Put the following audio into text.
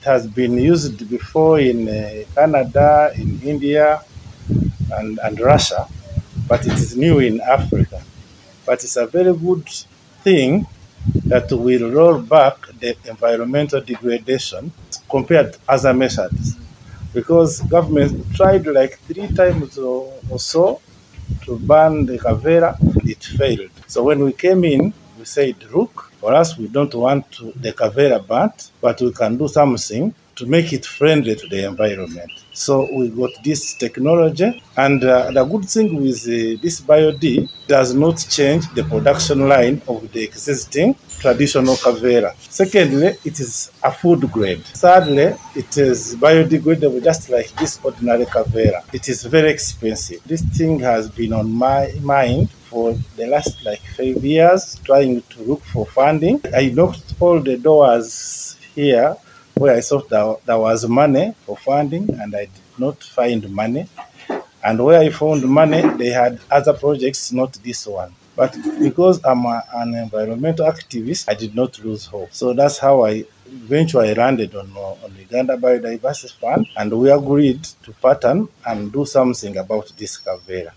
It has been used before in Canada, in India, and Russia, but it is new in Africa. But it's a very good thing that will roll back the environmental degradation compared to other methods. Because government tried like 3 times or so to ban the Kavera, and it failed. So when we came in, we said, look, for us, we don't want the Kavera banned, but we can do something to make it friendly to the environment. So we got this technology, and the good thing with this biod does not change the production line of the existing traditional Kavera. Secondly, it is a food grade. Thirdly, it is biodegradable just like this ordinary Kavera. It is very expensive. This thing has been on my mind for the last like 5 years, trying to look for funding. I knocked all the doors here where I thought there was money for funding, and I did not find money. And where I found money, they had other projects, not this one. But because I'm an environmental activist, I did not lose hope. So that's how I eventually landed on Uganda Biodiversity Fund, and we agreed to pattern and do something about this Kavera.